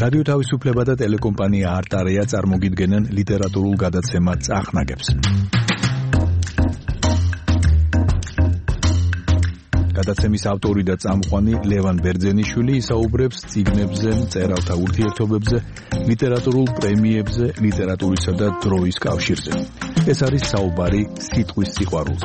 რადიო თავისუფლება და ტელეკომპანია არტარეა წარმოგიდგენენ ლიტერატურულ გადაცემა წახნაგებს. გადაცემის ავტორი და წამყვანი ლევან ბერძენიშვილი ისაუბრებს წიგნებზე, მწერალთა ურთიერთობებზე, ლიტერატურულ პრემიებზე, ლიტერატურისა და დროის კავშირზე. ეს არის საუბარი სიტყვის სიყვარულზე.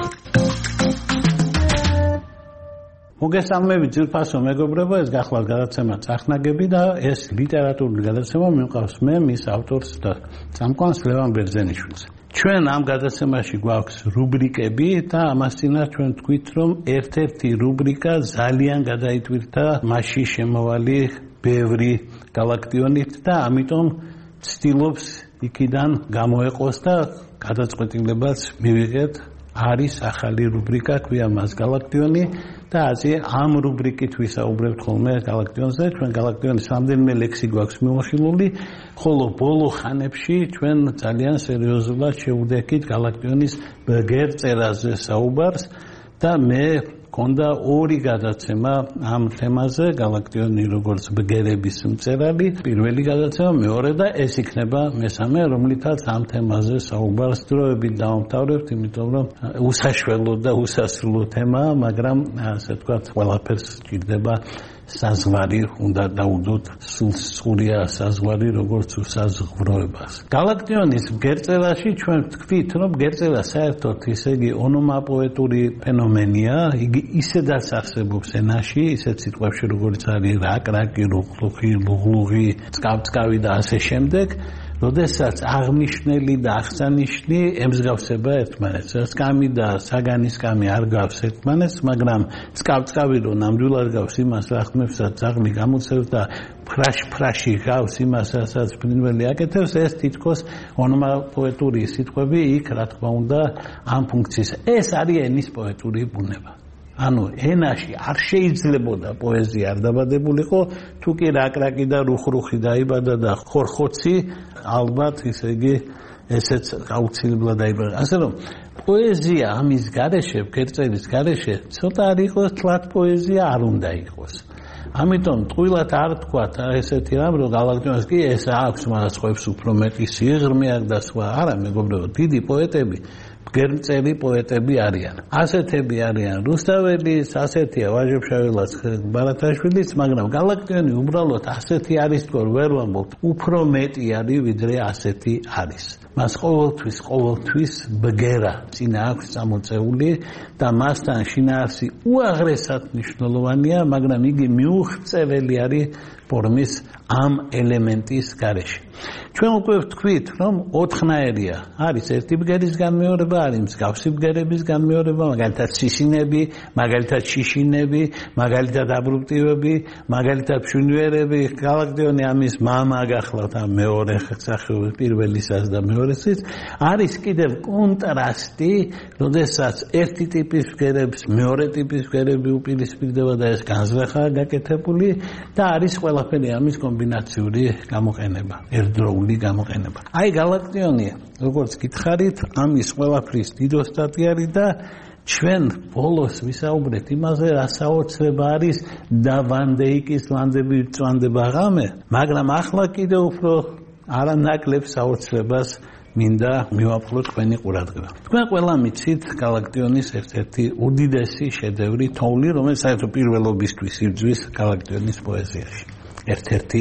მოგესალმებით ძვირფასო მეგობრებო, ეს გახლავთ გადაცემა წახნაგები და ეს ლიტერატურული გადაცემა მივყავს მე, მის ავტორს და წამყვანს ლევან ბერძენიშვილს. ჩვენ ამ გადაცემაში გვაქვს რუბრიკები და ამასთანავე ჩვენ თქვით, რომ ერთ-ერთი რუბრიკა ძალიან გადაიტვირთა მასში შემოვალი ბევრი გალაქტიონით და ამიტომ ცდილობს იქიდან გამოეყოს და გადაწყვეტილებაც მივიღეთ. არის ახალი რუბრიკა, ქვია მას გალაქტიონი და ასე ამ რუბრიკით ვისაუბრებთ ხოლმე გალაქტიონზე. ჩვენ გალაქტიონის რამდენიმე ლექსი გვაქვს მიმოხილული, ხოლო ბოლო ხანებში ჩვენ ძალიან სერიოზულად შევუდექით გალაქტიონის ბგერ წერაზე საუბარს და მე მქონდა ორი გადაცემა ამ თემაზე, გალაქტიონი როგორც ბგერების მწერალი, პირველი გადაცემა, მეორე და ეს იქნება მესამე, რომლითაც ამ თემაზე საუბარს დროებით დავამთავრებთ, იმიტომ რომ უსაშველო და უსასრულო თემაა, მაგრამ ასე ვთქვათ, ყველაფერს სჭირდება საზღვარი, უნდა დაუდოთ სულსწურია საზღვარი, როგორც უსაზღვროებას. გალაქტიონის ბგერწერაში ჩვენ ვთქვით, რომ ბგერწერა საერთოდ ისე იგი ონომაპოეტური ფენომენია, იგი ისედაც არსებობს ენაში, ისეთ სიტყვებში, როგორც არის რაკ-რაკი, რუხ-რუხი, ლუღ-ლუღი, წკავ-წკავი და ასე შემდეგ. როდესაც აღნიშნელი და აღსანიშნი ემსგავსება ერთმანეთს. სკამი და საგანის სკამი არ გავს ერთმანეთს, მაგრამ წკავ-წკავი რო ნამდვილად გავს იმას, რა ხმებსაც ძაღლი გამოცევს და ფრაშ-ფრაში გავს იმას, რასაც ფრინველი აკეთებს, ეს თითქოს ონომაპოეტური სიტყვები იქ, რა თქმა უნდა, ამ ფუნქციის. ეს არის ენის პოეტური ბუნება. ანუ ენაში არ შეიძლებოდა პოეზია არ დაბადებულიყო, თუ კი რაკ-რაკი და რუხ-რუხი დაიბადა და ხორხოცი, ალბათ ისე იგი ესეც აუცილებლად დაიბადა. ასე რომ პოეზია ამის გარეშე, ბგერწერის გარეშე, ცოტა არ იყოს თლათ პოეზია არ უნდა იყოს. ამიტომ ტყუილად არ თქვათ ესეთი რამ, რომ გალაქტიონს კი ეს აქვს, მას ხვევს უფრო მეტი სიღრმე აქვს და სხვა. არა, მეგობრებო, დიდი პოეტები ბგერწერი პოეტები არიან. ასეთები არიან რუსთაველის, ასეთია ვაჟებ-შაველას ბარათაშვილის, მაგრამ გალაქტიონი უბრალოდ ასეთი არის, თქო, ვერ ვამბობ, უფრო მეტი არის, ვიდრე ასეთი არის. მას ყოველთვის ბგერა წინა აქვს წამოწეული და მასთან შინაარსი უაღრესად მნიშვნელოვანია, მაგრამ იგი მიუღწეველი არის ფორმის ამ ელემენტის გარეშე. ჩვენ უკვე ვთქვით, რომ ოთხნაირია. არის ერთი ბგერის განმეორება, არის მსგავსი ბგერების განმეორება, მაგალითად სისინები, მაგალითად შიშინები, მაგალითად აბრუპტივები, მაგალითად ფშვინვერები. გალაქტიონი ამის მამა გახლავთ ამ მეორე სახეობის პირველისას და მეორესის. არის კიდევ კონტრასტი, როდესაც ერთი ტიპის ბგერებს მეორე ტიპის ბგერები უპირისპირდება და ეს განზრახაა გაკეთებული და არის ყველაფერი ამის კომბინაციური გამოყენება, ერთდროული გამოყენება. აი გალაქტიონი, როგორც გითხარით, ამის ყველაფრის დიდო სტატი არის და ჩვენ ბოლოს ვისაუბრეთ იმაზე, რა საოცრება არის და ვან დეიკის ლანდები წვანდება ღამე, მაგრამ ახლა კიდევ უფრო არანაკლებ საოცრებას მინდა მივაფლოთ თქვენი ყურადღება. თქვენ ყველა მიცით გალაქტიონის ერთ-ერთი უდიდესი შედევრი თოვლი, რომელიც საერთოდ პირველობისთვის იბრძვის გალაქტიონის პოეზიაში. ერთ-ერთი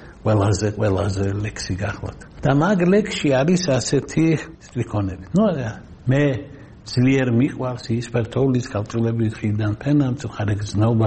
ყველაზე ლექსი გახლავთ. და მაგ ლექსში არის ასეთი სტრიქონები. მე ძლიერ მიყვარს ისფერტოვლის ქალწულების ხიდან ფენა, მწუხარე გზნობა,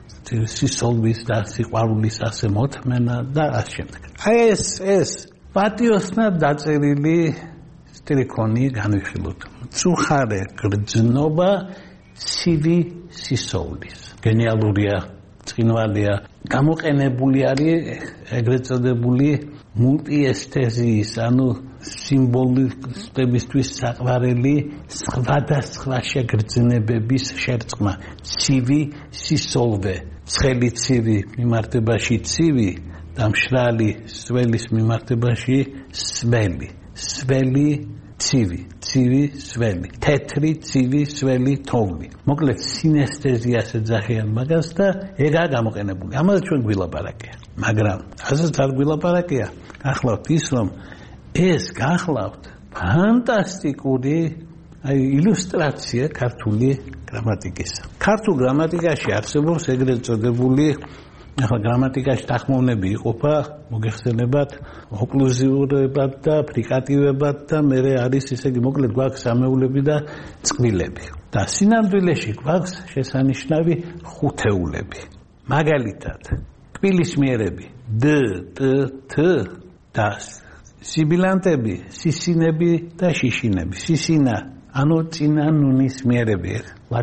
სისხლის და სიყვარულის ასე მოთმენა და ასე შემდეგ. აი ეს პატიოსნად დაწერილი სტრიქონი განვიხილოთ. მწუხარე გრძნობა ცივი სისხლის. გენიალურია, წყინვალია, გამოყენებული არის ეგრეთ წოდებული მულტიესთეზიის, ანუ სიმბოლისტებისთვის საყვარელი სხვადასხვა შეგრძნებების შერწყმა. ცივი სისოლვე, ცხელი ცივი მიმართებაში ცივი და მშრალი სველის მიმართებაში სველი. სველი ცივი სველი, თეთრი ცივი სველი თოვლი. მოკლედ სინესთეზიას ეძახიან მაგას და ეგაა გამოყენებული. ამაზე ჩვენ გვილაპარაკია. მაგრამ ასეც არ გვილაპარაკია. გახლავთ ის, რომ ეს გახლავთ ფანტასტიკური ილუსტრაცია ქართული გრამატიკის. ქართულ გრამატიკაში არსებობს ეგრეთ წოდებული ახლა გრამატიკაში თანხმოვნები იყოფა მოგეხსენებათ ოკლუზიურებად და ფრიკატივებად და მერე არის ისე იგი მოკლედ გვაქვს სამეულები და წყვილები და სინამდვილეში გვაქვს შესანიშნავი ხუთეულები მაგალითად კვილისმიერები დ ტ თ და სიბილანტები სისინები და შიშინები სისინა ანუ წინა ნუნის მიერები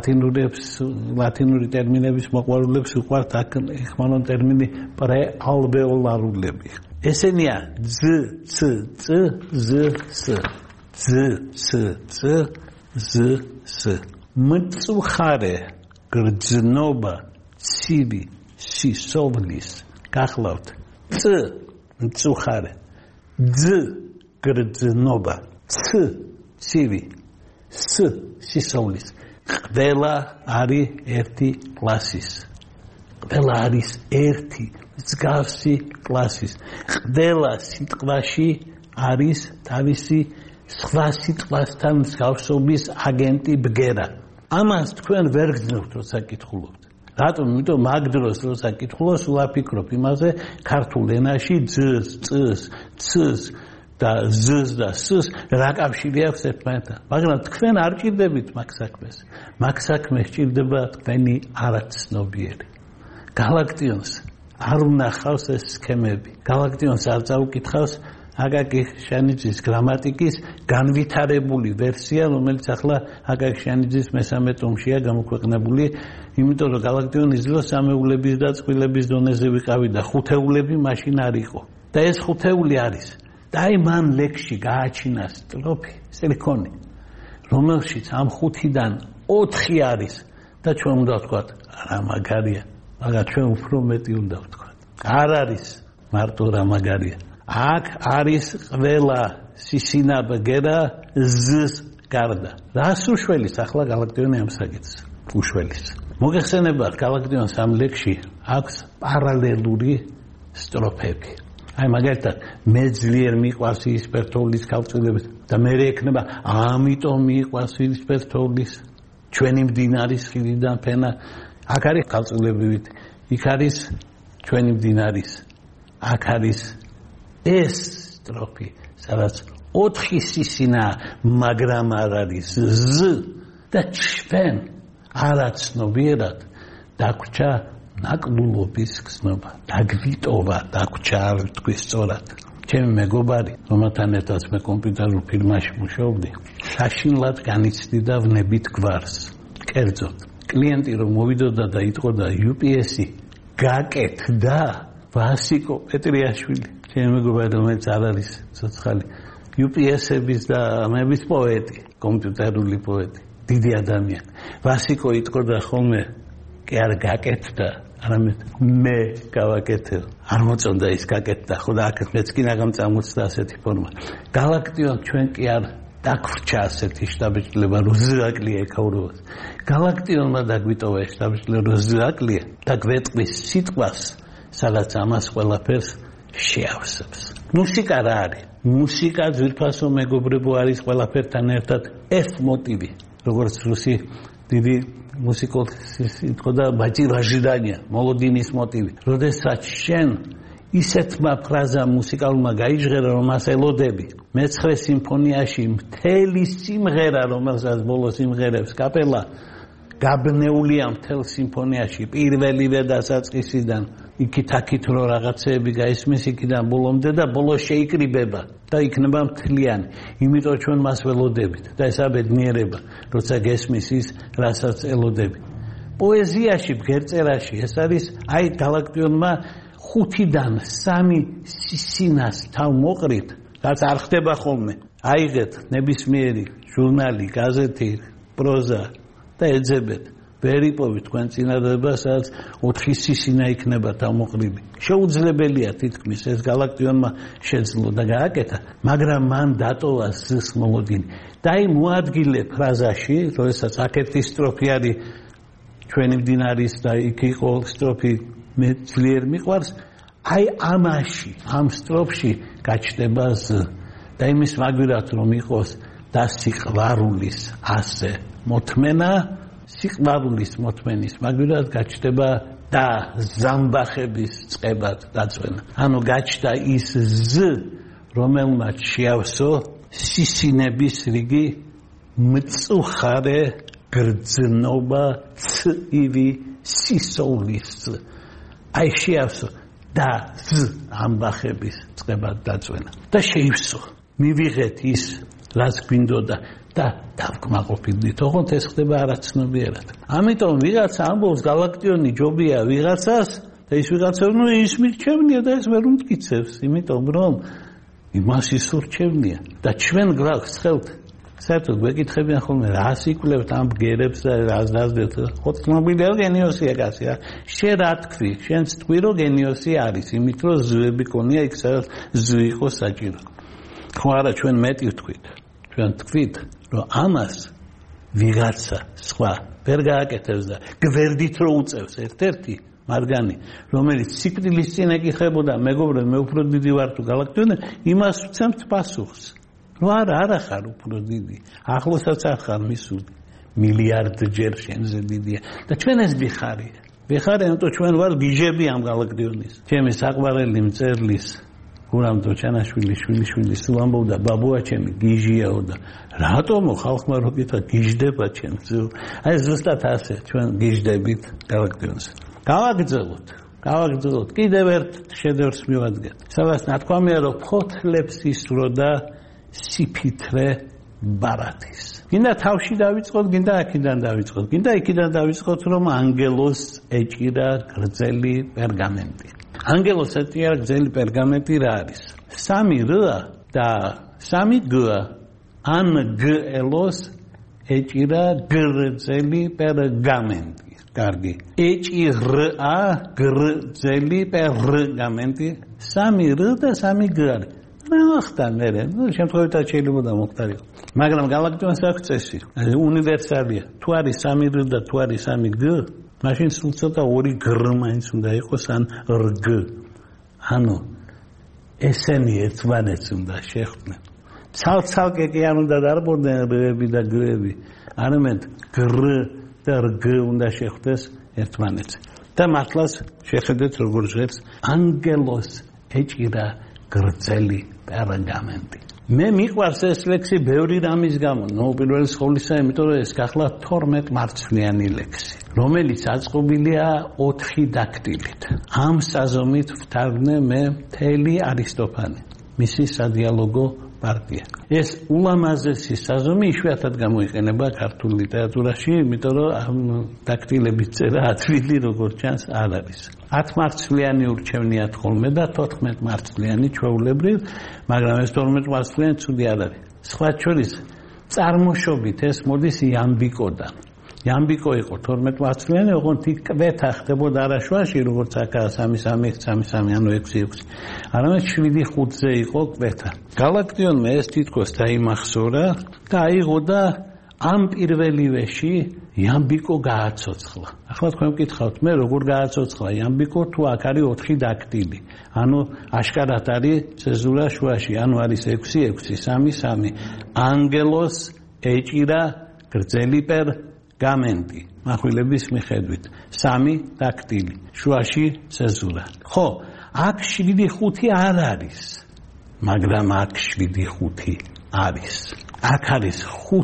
ლათინური ტერმინების მოყვარულებს უყვართ აქ ეხმარონ ტერმინი პრეალვეოლარულები ესენია ძ ც წ ზ ს ძ ც წ ზ ს მწუხარე გრძნობა ცივი სისოვლის გახლავთ წ მწუხარე ძ გრძნობა ც ცივი ს სისოვლის ყველა არის ერთი კლასის ყველა არის ერთი მსგავსი კლასის ყველა სიტყვაში არის თავისი სხვა სიტყვასთან მსგავსობის აგენტი ბგერა ამას თქვენ ვერ გძნობთ როცა კითხულობთ რატომ იმიტომ მაგ დროს როცა კითხულობ სულ აფიქრობ იმაზე ქართულ ენაში ძს წს ცს და ზს და სს რა კავშირი აქვს ერთმანეთთან მაგრამ თქვენ არ ჭირდებით მაგ საქმეს მაგ საქმეს ჭირდება თქვენი არაცნობიერი გალაქტიონს არ უნახავს ეს სქემები გალაქტიონს არ წაუკითხავს აკაკი შანიძის გრამატიკის განვითარებული ვერსია რომელიც ახლა აკაკი შანიძის მესამე ტომშია გამოქვეყნებული იმიტომ რომ გალაქტიონის დროს სამეულების და წყვილების დონეზე ვიყავი და ხუთეულები მაშინ არ იყო და ეს ხუთეული არის და აი მან ლექსში გააჩინა სტროფი სილიკონი რომელშიც ამ ხუთიდან 4 არის და ჩვენ უნდა ვთქვათ რა მაგარია მაგრამ ჩვენ უფრო მეტი უნდა ვთქვათ არ არის მარტო რა მაგარია აქ არის ყველა სისინა ბგერა ზს გარდა რას უშველის ახლა გალაქტიონი ამ საკითხს უშველის მოგეხსენებათ გალაქტიონს ამ ლექსში აქვს პარალელური სტროფები აი მაგალითად მე ძლიერ მიყვარს ისპერტოლის ქალწულების და მე ექნება ამიტომ მიყვარს ისპერტოლის ჩვენი მდინარის ხილიდან ფენა აქ არის ქალწულებივით იქ არის ჩვენი მდინარის აქ არის ეს სტროფი სადაც 4 სისინა მაგრამ არ არის ზ და ჩვენ არაცნობიერად დაგვრჩა ნაკლულობის გზნობა დაგვიტოვა დაგვრჩა არ ვთქვი სწორად ჩემი მეგობარი რომელთან ერთად მე კომპიუტერულ ფირმაში მუშაობდი საშინლად განიცდიდა ვნებით გვარს კერძოდ კლიენტი რომ მოვიდოდა და იტყოდა UPS-ი გაკეთდა ვასიკო პეტრიაშვილი ჩემი მეგობარი რომელიც არ არის ცოცხალი UPS-ების და ამების პოეტი კომპიუტერული პოეტი დიდი ადამიანი ვასიკო იტყოდა ხოლმე კი არ გაკეთდა არამედ მე გავაკეთებ არ მოწონდა ის გაკეთდა ხო და აქ მეც კი ნაღამ წამოწდა ასეთი ფორმა გალაქტიონ ჩვენ კი არ დაგვრჩა ასეთი შტაბ-ბიჭდილება რომ ზაკლია ეკაურობას გალაქტიონმა დაგვიტოვა შტაბ-ბიჭდილება რომ ზაკლია და გვეტყვის სიტყვას სადაც ამას ყველაფერს შეავსებს მუსიკა რა არის მუსიკა ძვირფასო მეგობრებო არის ყველაფერთან ერთად F მოტივი როგორც რუსი დიდი მუსიკოსი თქოდა ბაჭირ ожидания молодиნის მოტივი როდესაც შენ ისეთმა ფრაზამ მუსიკალურმა გაიჟღერა რომ მას ელოდები მე-9 სიმფონიაში მთელი სიმღერა რომელსაც ბოლოს სიმღერებს კაპელა გაბნეულია მთელ სიმფონიაში პირველივე დასაწყისიდან იქით-აქით რო რაღაცეები გაისმის იქიდან ბოლომდე და ბოლოს შეიკრიბება და იქნება მთლიანი იმიტომ ჩვენ მას ველოდებით და ეს აბედნიერება როცა გესმის ის რასაც ელოდები პოეზიაში ბგერწერაში ეს არის აი გალაქტიონმა 5-დან 3 სისინას თავ მოყრით რაც არ ხდება ხოლმე აიღეთ ნებისმიერი ჟურნალი გაზეთი პროზა და ეძებეთ ვერ იპოვით თქვენ წინადადება, სადაც 4 სისინა იქნება თავმოყრილი. შეუძლებელია თითქმის ეს გალაქტიონმა შეძლო და გააკეთა, მაგრამ მან დატოვა ზის მოლოდინი. და აი მოადგილე ფრაზაში, როდესაც აქ-ერთი სტროფი არის ჩვენი მდინარის და იქ იყო სტროფი მე ძლიერ მიყვარს, აი ამაში, ამ სტროფში გაჩნდება ზ და იმის მაგვირად რომ იყოს და სიყვარულის ასე მოთმენა, სიყვარულის მოთმენის მაგვირად გაჩნდება და ზამბახების წყებად დაწვენა. ანუ გაჩნდა ის ზ, რომელმაც შეავსო სისინების რიგი მწუხარე გრძნობა ცივი სისოვლის. აი შეავსო და ზ ამბახების წყებად დაწვენა და შეივსო. მივიღეთ ის რაც გვინდოდა და დავკმაყოფილდით. ოღონდ ეს ხდება არაცნობიერად. ამიტომ ვიღაცა ამბობს გალაქტიონი ჯობია ვიღაცას და ის ვიღაცა ის მირჩევნია და ეს ვერ უმტკიცებს, იმიტომ რომ იმას ის ურჩევნია და ჩვენ გვაქვს ხელთ საერთოდ გვეკითხებიან ხოლმე რას იკვლევთ ამ ბგერებს და რას დაძლებთ. ხო ცნობილია გენიოსია კაცი რა. შენ რა თქვი? შენც თქვი რომ გენიოსი არის, იმით რომ ზვები ქონია იქ სადაც ზვი იყო საჭირო. ხო არა ჩვენ მეტი ვთქვით. ჩვენ თქვით რომ ამას ვიღაცა სხვა ვერ გააკეთებს და გვერდით რო უწევს ერთ-ერთი მარგანი, რომელიც სიკვდილის წინ ეკითხებოდა მეგობრებო მე უფრო დიდი ვარ თუ გალაქტიონი, იმას ვცემთ პასუხს. რომ არა ხარ უფრო დიდი. ახლოსაც არ ხარ მისული. მილიარდჯერ შენზე დიდია. და ჩვენ ეს ვიხარია. ვიხარია, ჩვენ ვარ გიჟები ამ გალაქტიონის. ჩემი საყვარელი მწერლის გურამ დოჩანაშვილი შვილიშვილის ამბობდა ბაბუა ჩემი გიჟიაო და რატომო ხალხმა რო კითხა გიჟდება ჩემს. აი ზუსტად ასე ჩვენ გიჟდებით გალაქტიონს. გავაგრძელოთ. კიდევ ერთ შედევრს მივადგეთ. სადაც ნათქვამია რომ ფოთლებს ისრო და სიფითრე ბარათის. გინდა თავში დავიწყოთ, გინდა აქედან დავიწყოთ. გინდა იქიდან დავიწყოთ რომ ანგელოს ეჭირა გრძელი პერგამენტი. ანგელოს ეჭირა გრძელი პერგამენტი რა არის? 3 რ და 3 გ ანგელოს ეჭირა გრძელი პერგამენტი. კარგი. ეჭირა გრძელი პერგამენტი 3 რ და 3 გ არის. ნახტა მე, შემთხვევით შეიძლება მოხდარიყო. მაგრამ გალაქტიონს აქვს წესი, უნივერსალია. თუ არის 3 რ და თუ არის 3 გ, მაშინ სულ ცოტა 2 გ მაინც უნდა იყოს ან რგ. ანუ ესენი ერთმანეთს უნდა შეხვდნენ. ცალ-ცალკე კი არ უნდა დარბოდნენ რები და გები, არამედ გ და რგ უნდა შეხვდეს ერთმანეთს. და მართლაც შეხედეთ როგორ ჟღერს ანგელოს ეჭირა გრძელი პერგამენტი. მე მიყვარს ეს ლექსი ბევრი რამის გამო. პირველი სხოლისა, იმიტომ რომ ეს გახლა 12 მარცვლიანი ლექსი, რომელიც აწყობილია 4 დაქტილით. ამ საზომით ვთარგმნე მე მთელი არისტოფანი, მისი სადიალოგო პარტია. ეს ულამაზესი საზომი იშვიათად გამოიყენება ქართულ ლიტერატურაში, იმიტომ რომ ამ დაქტილების წერა ადვილი როგორც ჩანს არ არის. 10 მარცვლიანი ურჩევნიათ ხოლმე და 14 მარცვლიანი ჩვეულებრივ, მაგრამ ეს 12 მარცვლიანი ცუდი არ არის. სხვა შორის წარმოშობით ეს მოდის იამბიკოდან. იამბიკო იყო 12 მარცვლიანი, ოღონდ იქ კვეთა ხდებოდა არაშვაში, როგორც აქაა 3-3-3-3, ანუ 6-6. არამედ 7-5-ზე იყო კვეთა. გალაქტიონმა ეს თითქოს დაიმახსოვრა და აიღო და ამ პირველივეში იამბიკო გააცოცხლა. ახლა თქვენ მკითხავთ, მე როგორ გააცოცხლა იამბიკო, თუ აქ არის 4 დაქტილი. ანუ აშკარად არის ცეზურა შუაში, ანუ არის 6-6-3-3. ანგელოს ეჭირა გრძელი პერგამენტი. מחვილების მიხედვით 3 დაქტილი, შუაში ცეზურა. ხო, აქ 7-5 არ არის, მაგრამ აქ 7-5 არის. აქ არის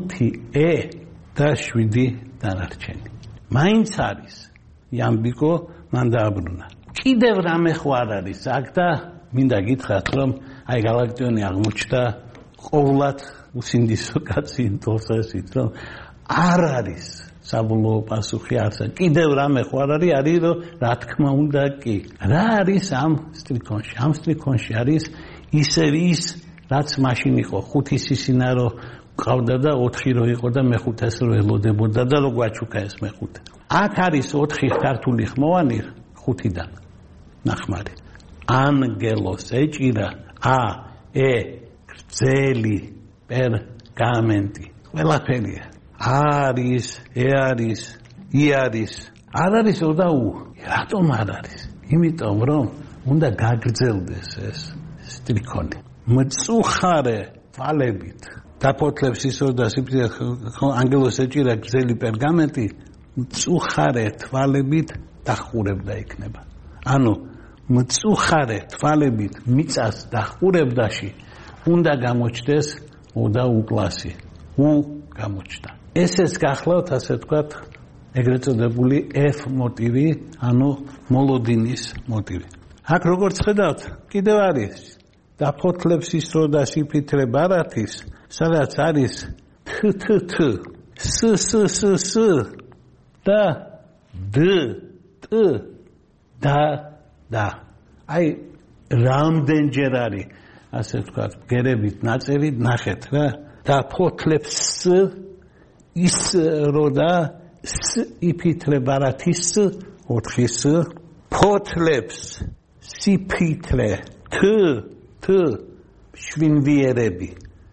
5 და 7 დანარჩენი. მაინც არის იამბიკო მან დააბრუნა. კიდევ რამე ხო არ არის აქ და მინდა გითხრათ რომ აი გალაქტიონი აღმოჩნდა ყოვლად უსინდისო კაცი თორსასით რომ არ არის საბოლოო პასუხი არც კიდევ რამე ხო არ არის რომ რა თქმა უნდა კი. რა არის ამ სტრიქონში? ამ სტრიქონში არის ის რაც მაშინ იყო 5 სისინა რო ყავდა და 4 რო იყო და მეხუთეს რო ელოდებოდა და რო გვაჩუქა ეს მეხუთე. აქ არის 4 ქართული ხმოვანი 5-დან ნახმარი. ანგელოს ეჭირა ა ე გრძელი პერგამენტი. ყველაფერია. არის, ე არის, ი არის. არ არის და უ. რატომ არ არის? იმიტომ რომ უნდა გაგრძელდეს ეს სტრიქონი. მწუხარე თვალებით დაფოთლებს ისო და სიფრთხილე ანგელოს ეჭირა გრძელი პერგამენტი მწუხარე თვალებით დახურებდა იქნება. ანუ მწუხარე თვალებით მიწას დახურებდაში უნდა გამოჩნდეს და უკლასი. გამოჩნდა. ესეც გახლავთ ასე ვთქვათ ეგრეთ წოდებული F მოტივი, ანუ მოლოდინის მოტივი. აქ როგორც ხედავთ, კიდევ არის დაფოთლებს ისო და სიფრთხილე ბარათის, სადაც არის თ ს და д т და აი რამდენჯერ არის ასე ვთქვათ გერებით ნაწერი ნახეთ რა დაფოთლებს ის რო და სიფრთხილე ბარათის 4 ს ფოთლებს სიფრთხილე თ შვინვიერები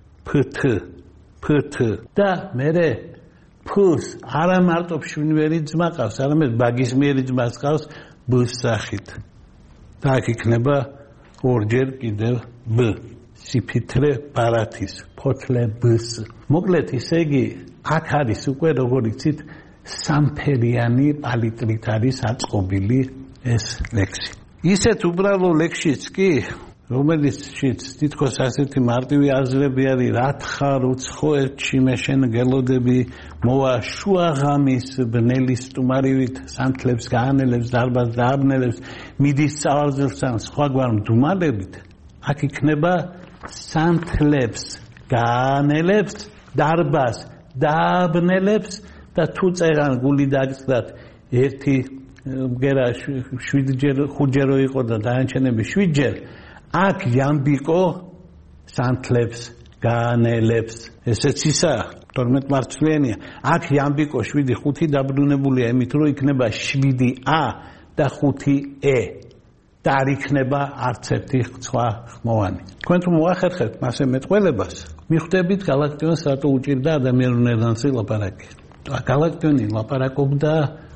ფთ და მერე ფუს არა მარტო შვინვიერი ძმა ყავს, არამედ ბაგისმიერი ძმაც ყავს ბ-ს სახით. და აქ იქნება ორჯერ კიდევ ბ სიფრთხილე ბარათის ფოთლებს. მოკლედ ისე იგი აქ არის უკვე როგორ იცით სამფერიანი პალიტრით არის აწყობილი ეს ლექსი. ისეთ უბრალო ლექსიც კი რომელიცშიც თითქოს ასეთი მარტივი აზრები არის რა თხარ უცხოეთში მე შენ გელოდები მოვა შუაღამის ბნელი სტუმარივით სანთლებს გაანელებს დარბაზს დააბნელებს მიდის წავარძლსთან სხვაგვარ მდუმალებით აქ იქნება სანთლებს გაანელებს დარბაზს დააბნელებს და თუ წერან გული დაგწდათ ერთი მგერა 7ჯერ 5ჯერო იყო და დაანჩენები 7ჯერ აქ ямბიკო სანთლებს გაანელებს ესეც ისა 12 მარცვლიანია აქ ямბიკო 7 დაბრუნებულია იმით რომ იქნება 7a და 5e და არ იქნება არც ერთი სხვა ხმოვანი თქვენ თუ მოახერხებთ მასე მეტყველებას მიხვდებით გალაქტიონს რატო უჭირდა ადამიანურ ენაზე ლაპარაკი გალაქტიონი ლაპარაკობდა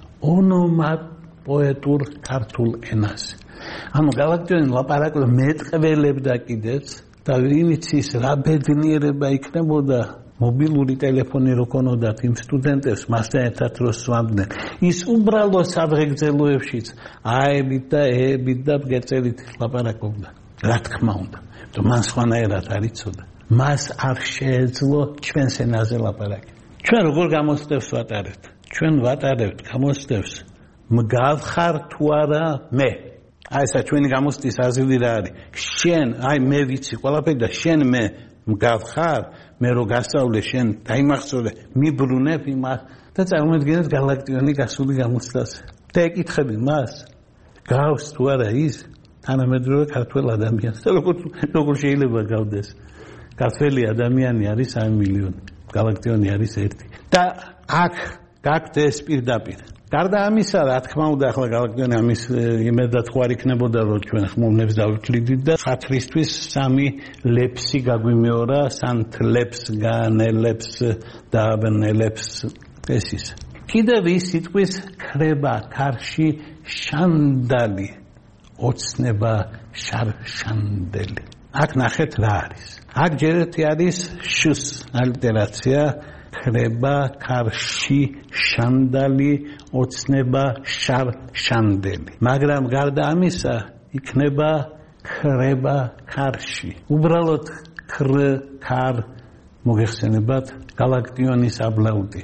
ონომატპოეტურ ქართულ ენაზე ანუ გალაქტიონი ლაპარაკობდა მეტყველებდა კიდეც და ვინც ის რა ბედნიერება იქნებოდა მობილური ტელეფონი რო ქონოდათ იმ სტუდენტებს მასთან ერთად რო სვამდნენ ის უბრალო სადღეგრძელოებშიც აებით და ეებით და გერწერით ლაპარაკობდა რა თქმა უნდა რომ მან სხვანაირად არ იცოდა მას არ შეეძლო ჩვენს ენაზე ლაპარაკი ჩვენ როგორ გამოსდევს ვატარებთ ჩვენ ვატარებთ გამოსდევს მგავხარ თუ არა მე აი ესა ჩვენი გამოსდის აზრი რა არის შენ აი მე ვიცი ყველაფერი და შენ მე მგავხარ მე რო გასწავლე შენ დაიმახსოვრე მიბრუნებ იმას და წარმოიდგინეთ გალაქტიონი გასული გამოსდაზე და ეკითხები მას გავს თუ არა ის თანამედროვე ქართველ ადამიანს და როგორ შეიძლება გავდეს ქართველი ადამიანი არის 3 მილიონი გალაქტიონი არის 1 და აქ გაქვთ ეს პირდაპირ გარდა ამისა რა თქმა უნდა ახლა გალაქტიონი ამის იმედად ხო არ იქნებოდა რომ ჩვენ ხმოვნებს დავიკლიდით და ხათრისთვის 3 ლეფსი გაგვიმეორა სანთლებს გაანელებს და აბნელებს ეს ის კიდევ ის სიტყვის ქრება ქარში შანდალი ოცნება შარშანდელი აქ ნახეთ რა არის აქ ჯერეთი არის შს ალტერაცია ქრება ქარში შანდალი ოცნება შარშანდელი მაგრამ გარდა ამისა იქნება ქრება ქარში უბრალოდ ქარ მოგეხსენებათ გალაქტიონის აბლაუტი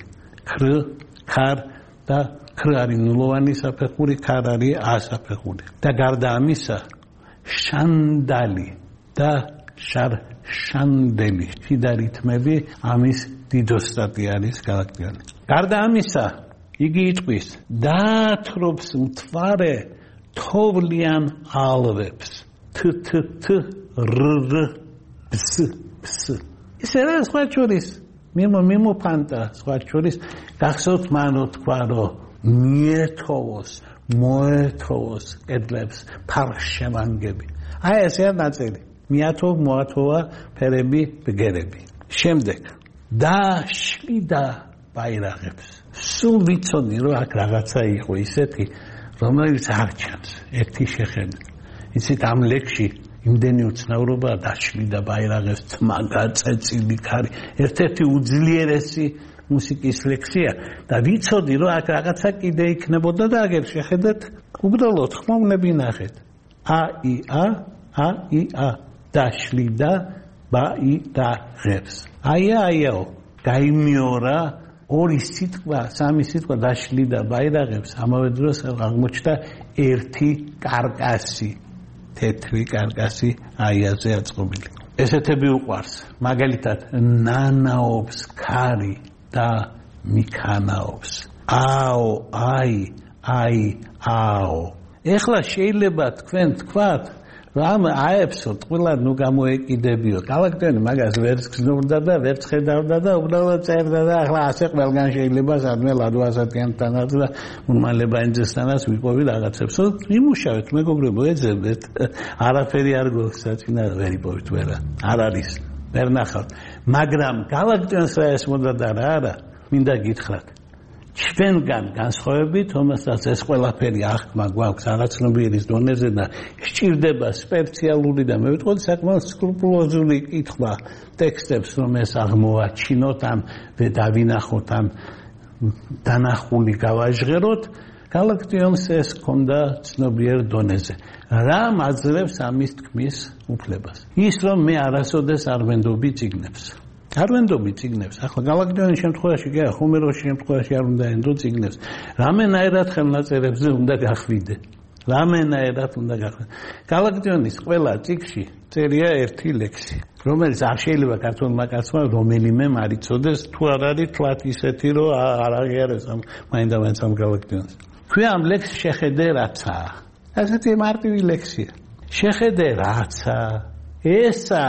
ქარ და ქრ არის ნულოვანი საფეხური ქარ არის ა საფეხური და გარდა ამისა შანდალი და შარშანდელი შიდა რითმები ამის დიდოსტატი არის გალაქტიონი გარდა ამისა იგი იტყვის დაათრობს მთვარე თოვლიან ალვებს თ რ ბს ისე რა სხვა შორის მიმოფანტა სხვა შორის გახსოვთ მანო თქვა რომ მიეთოვოს მოეთოვოს კედლებს ფარშემანგები აი ესეა ნაწილი მოათოვა ფერები ბგერები შემდეგ დაშლიდა ბაირაღებს სულ ვიცოდი რომ აქ რაღაცა იყო ისეთი რომელიც არ ჩანს ერთი შეხედა იცით ამ ლექსში იმდენი უცნაურობაა დაშლიდა ბაირაღებს მაგაწეცილი ქარი ერთ-ერთი უძლიერესი მუსიკის ლექსია და ვიცოდი რომ აქ რაღაცა კიდე იქნებოდა და აგერ შეხედეთ უბრალოდ ხმოვნები ნახეთ აია დაშლიდა ბაირაღებს აიაო გაიმეორა ორი სიტყვა სამი სიტყვა დაშლიდა ბაირაღებს ამავე დროს აღმოჩნდა ერთი კარკასი თეთრი კარკასი აიაზე აწყობილი ესეთები უყვარს მაგალითად ნანაობს ქარი და მიქანაობს აო ეხლა შეიძლება თქვენ თქვათ რომ აებსოთ ყველა ნუ გამოეკიდებიო კალაქტიონი მაგას ვერც გზნობდა და ვერც ხედავდა და უბრალოდ წერდა და ახლა ასე ყველგან შეიძლება სადმე ლადვასათიანთანაც და უმალებაინძესთანაც ვიპოვი რაღაცებს იმუშავეთ მეგობრებო ეძებდეთ არაფერი არ გოსაჩინა ვერ იპოვით ვერა არ არის ვერ ნახავთ მაგრამ კალაქტიონს რა ესმოდა და რა არა მინდა გითხრათ ჩვენგან განსხვავებით რომელსაც ეს ყველაფერი აღქმა გვაქვს არაცნობიერის დონეზე და სჭირდება სპეციალური და მე ვიტყოდი საკმაოდ სკრუპულოზული კითხვა ტექსტებს რომ ეს აღმოაჩინოთ ამ დავინახოთ ამ დანახული გავაჟღეროთ კალაქტიონს ეს ჰქონდა ცნობიერ დონეზე რა მაძლევს ამის თქმის უფლებას ის რომ მე არასოდეს არ ვენდობი წიგნებს ახლა კალაქტიონის შემთხვევაში კი არა ხომეროსის შემთხვევაში არ უნდა ენდო წიგნებს რამენაერად ხელნაწერებზე უნდა გახვიდე კალაქტიონის ყველა წიგნში წერია ერთი ლექსი რომელიც არ შეიძლება ქართულმა კაცმა რომელიმე მარიცოდეს თუ არ არის თქვათ ისეთი რომ არ აღიარეს ამ მაინდა-მაინც ამ კალაქტიონს ქვია ამ ლექსს შეხედე რაცა ასეთი მარტივი ლექსია შეხედე რაცა ესა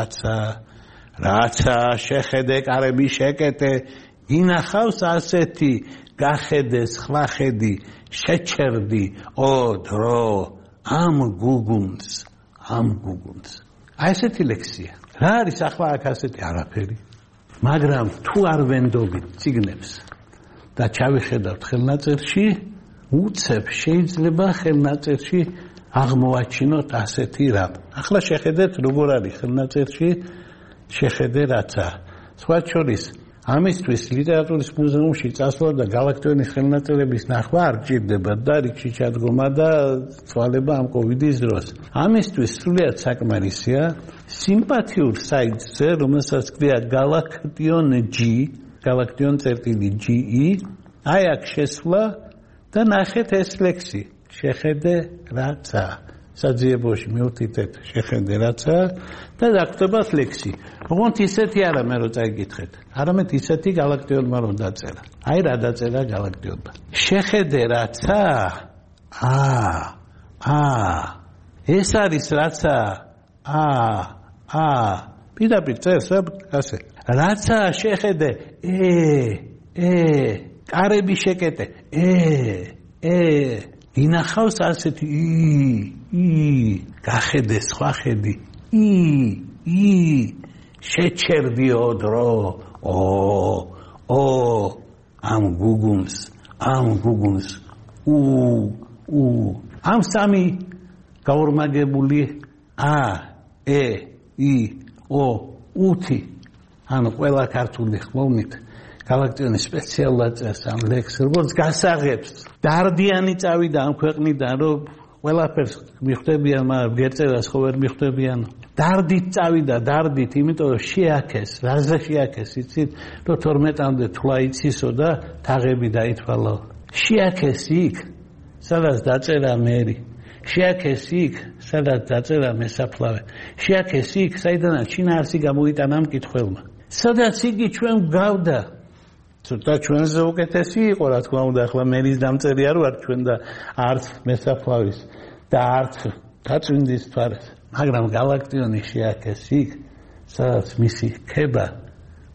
რაცა შეხედე კარები შეკეტე ინახავს ასეთი გახედე სხვა ხედი შეჩერდი დრო ამ გუგუნს აი ესეთი ლექსია რა არის ახლა აქ ასეთი არაფერი მაგრამ თუ არ ვენდობით წიგნებს და ჩავიხედავთ ხელნაწერში უცებ შეიძლება ხელნაწერში აღმოაჩინოთ ასეთი რამ ახლა შეხედეთ როგორ არის ხელნაწერში შეხედე რაცა სხვა შორის ამისთვის ლიტერატურის მუზეუმში წასვლა და კალაქტიონის ხელნაწერების ნახვა არ გჭირდება და რიგში ჩადგომა და თვალება ამ კოვიდის დროს ამისთვის სრულიად საკმარისია სიმპათიურ საიტზე რომელსაც ქვია galaktion.ge აი აქ შესვლა და ნახეთ ეს ლექსი შეხედე რაცა საძიებოში მივთითეთ შეხედე რაცა და დაგხვდებათ ლექსი ოღონდ ისეთი არა მე რო წაიგითხეთ არამედ ისეთი კალაქტიონმა რომ დაწერა აი რა დაწერა კალაქტიონმა შეხედე რაცა ეს არის რაცა პირდაპირ წერს ასე რაცა შეხედე კარები შეკეტე ინახავს ასეთი გახედე სხვა ხედი შეჩერდიო დრო ამ გუგუნს ამ სამი გაორმაგებული უთი ანუ ყველა ქართული ხმოვნით კალაქტიონი სპეციალურად წერს ამ ლექსს როგორც გასაღებს დარდიანი წავიდა ამ ქვეყნიდან რომ ყველაფერს მიხვდებიან მაგრამ გერწერას ხო ვერ მიხვდებიან დარდით წავიდა დარდით იმიტომ რომ შეაქეს რაზე შეაქეს იცით რომ 12-მდე თვლა იცისო და თაღები დაითვალა შეაქეს იქ სადაც დაწერა მერი შეაქეს იქ სადაც დაწერა მესაფლავე შეაქეს იქ საიდანაც შინაარსი გამოიტანა მკითხველმა სადაც იგი ჩვენ გავდა ცოტა ჩვენზე უკეთესი იყო რა თქმა უნდა ახლა მერის დამწერი არ ვარ ჩვენ და არც მესაფლავის და არც გაწვინდის თვარეს მაგრამ კალაქტიონი შეაქეს იქ სადაც მისი ქება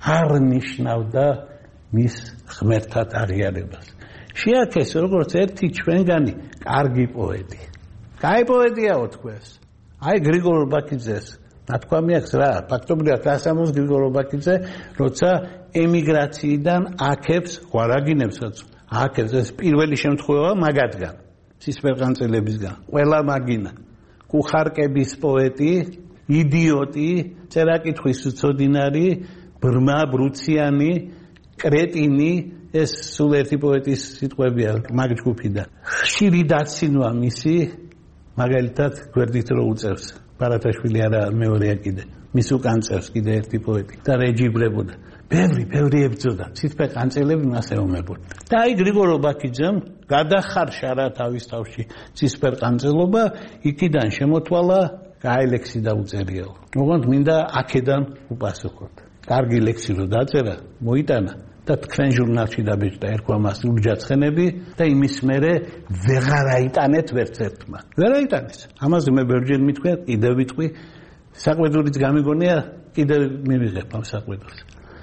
არ ნიშნავდა მის ღმერთად აღიარებას. შეაქეს როგორც ერთი ჩვენგანი კარგი პოეტი. კაი პოეტიაო თქვენს. აი გრიგოლ ურბაქიძეს ნათქვამი აქვს რა, ფაქტობრივად გასამოს გრიგოლ ურბაქიძე, როცა ემიგრაციიდან აქებს, გვარაგინებსაც, აქებს ეს პირველი შემთხვევა მაგადგან, ცისფერყანწელებისგან, ყველა მაგინა. კუხარკების პოეტი, იდიოტი, წერა-კითხვის უცოდინარი, ბრმა, ბრუციანი, კრეტინი, ეს სულ ერთი პოეტის სიტყვებია მაგ ჯგუფიდან. ხშირი დაცინვა მისი, მაგალითად, გვერდით რო უწევს. ბარათაშვილი არა მეორეა კიდე. მის უკან წერს კიდე ერთი პოეტი და რეჯიბრებოდა. ბევრი ებრძოდა. ცისფერყანწელები მას ეომებოდა. და აი გრიგოლ ურბაქიძემ გადახარშა რა თავის თავში ცისფერყანწელობა, იქიდან შემოთვალა, კაი ლექსი დაუწერიაო. ოღონდ მინდა აქედან უპასუხოთ. კარგი ლექსი რო დაწერა, მოიტანა და თქვენ ჟურნალში დაბეჭდა ერქვა მას ლურჯაცხენები და იმის მერე ვეღარ აიტანეთ ვერც ერთმა. ვერ აიტანეს. ამაზე მე ბევრჯერ მithქვია, კიდევ ვიტყვი, საყვედურიც გამიგონია, კიდევ მივიღებ ამ საყვედურს.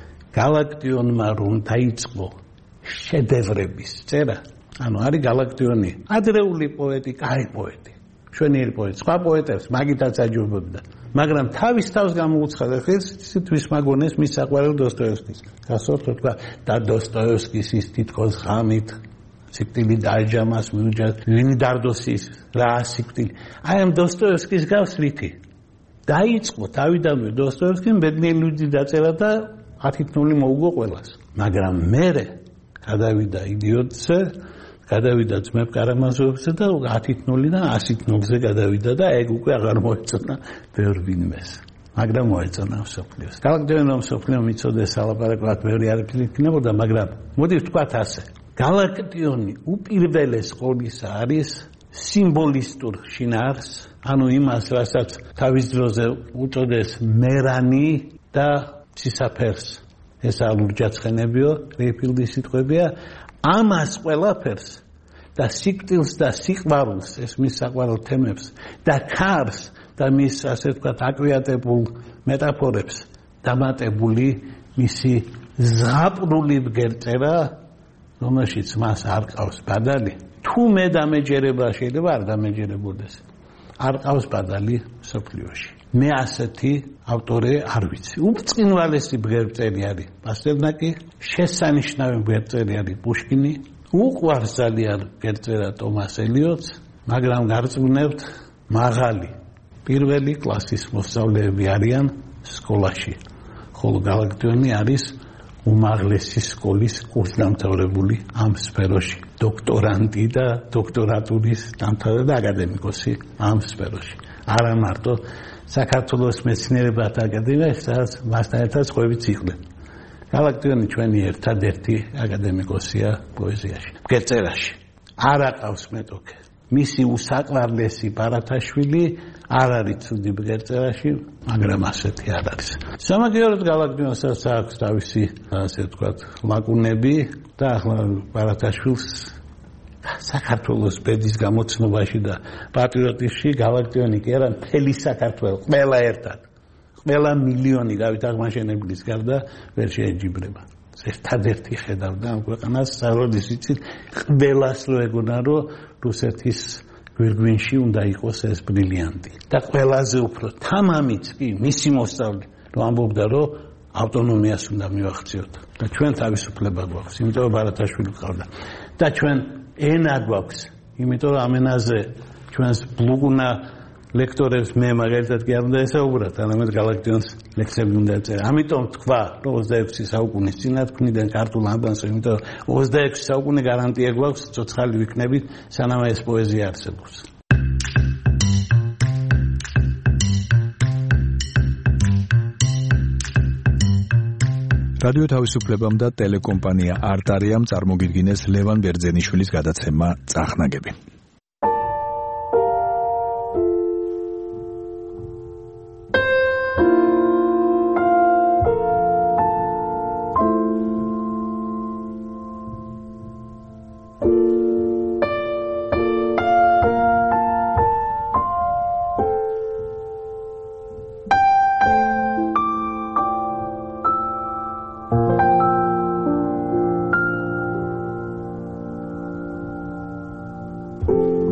გალაქტიონმა რომ დაიწყო შედევრების წერა, ანუ არის გალაქტიონი, ადრეული პოეტი, კაი პოეტი, შვენიერი პოეტი, სხვა პოეტებს მაგითაც აჯობებდა. მაგრამ თავის თავს გამოუცხადა თვის მაგონეს მის საყვარელ დოსტოევსკის. გასწორთ თქვა და დოსტოევსკის ის თითქოს ღამით სიკვდილი დააჯამას მიუჯა ვინი დარდოსის რა სიკვდილი. აი ამ დოსტოევსკის გავს რითი? დაიწყო თავიდანვე დოსტოევსკიმ ბედნიერი ლუდი დაწერა და 10-0 მოუგო ყველას. მაგრამ მერე გადავიდა იდიოტზე, გადავიდა ძმებ კარამაზოვებზე და 10-0-დან 100-0-ზე გადავიდა და ეგ უკვე აღარ მოეწონა ბევრ ვინმეს. მაგრამ მოეწონა მსოფლიოს. გალაქტიონი რომ მსოფლიო მიცოდეს ალაპარაკად ბევრი არაფერი იქნებოდა, მაგრამ მოდი ვთქვათ ასე. გალაქტიონი უპირველეს ყოვლისა არის სიმბოლისტურ შინაარს, ანუ იმას, რასაც თავის დროზე უწოდეს მერანი და ცისაფერს. ეს ალურჯაცხენებიო, რეიფილდის სიტყვებია. ამას ყველაფერს და სიკვდილს და სიყვარულს, ეს მის საყვარელ თემებს და ქარს და მის ასე ვთქვათ აკვიატებულ მეტაფორებს დამატებული მისი ზღაპრული ბგერწერა, რომელშიც მას არ ყავს ბადალი. თუ მე დამეჯერება შეიძლება არ დამეჯერებოდეს. არ ყავს ბადალი სოფლიოში. მე ასეთი ავტორი არ ვიცი. უბრწყინვალესი ბგერწერი არის პასტერნაკი, შესანიშნავი ბგერწერი არის პუშკინი, უყვარს ძალიან ბგერწერა ტომას ელიოტს, მაგრამ გარწმუნებთ მაღალი პირველი კლასის მოსწავლეები არიან სკოლაში. ხოლო გალაქტიონი არის უმაღლესი სკოლის კურსდამთავრებული ამ სფეროში. დოქტორანტი და დოქტორატურის დამთავრებული და აკადემიკოსი ამ სფეროში. არა მარტო საქართველოს მეცნიერებათა აკადემია, სადაც მასთან ერთად სხვაებიც იყვნენ. გალაქტიონი ჩვენი ერთადერთი აკადემიკოსია პოეზიაში, ბგერწერაში. არ აყავს მეტოქე. მისი უსაყვარლესი ბარათაშვილი არ არის ცუდი ბგერწერაში, მაგრამ ასეთი არ არის. სამაგიეროდ გალაქტიონსაც აქვს თავისი, ასე ვთქვათ, ლაკუნები და ახლა ბარათაშვილს საქართველოს ბედის გამოცნობაში და პატრიოტიზმში გალაქტიონი კი არა, მთელი საქართველო, ყველა ერთად. ყველა მილიონი დავით აღმაშენებლის გარდა ვერ შეეჯიბრება. ერთადერთი ხედავდა ამ ქვეყანას, საროდის იცით, ყველას რო ეგონა, რომ რუსეთის გვირგვინში უნდა იყოს ეს ბრილიანტი. და ყველაზე უფრო თამამიც კი მისი მოსწავლე რომ ამბობდა, რომ ავტონომიას უნდა მივახციოთ. და ჩვენ თავისუფლება გვაქვს, იმიტომ რომ ბარათაშვილი ყავდა. და ჩვენ ენა გვაქვს, იმიტომ რომ ამ ენაზე ჩვენს ბლუგუნა ლექტორებს მე მაგალითად კი არ უნდა ესაუბრათ, არამედ გალაქტიონს ლექსები უნდა ეწერა. ამიტომ თქვა, რომ 26 საუკუნის წინათ ქმნიდან ქართულ ამბანს, იმიტომ რომ 26 საუკუნე გარანტია გვაქვს, ცოცხალი ვიქნებით, სანამ ეს პოეზია არსებობს. რადიო თავისუფლებამ და ტელეკომპანია არტარიამ წარმოგიდგინეს ლევან ბერძენიშვილის გადაცემა წახნაგები. გასვლა.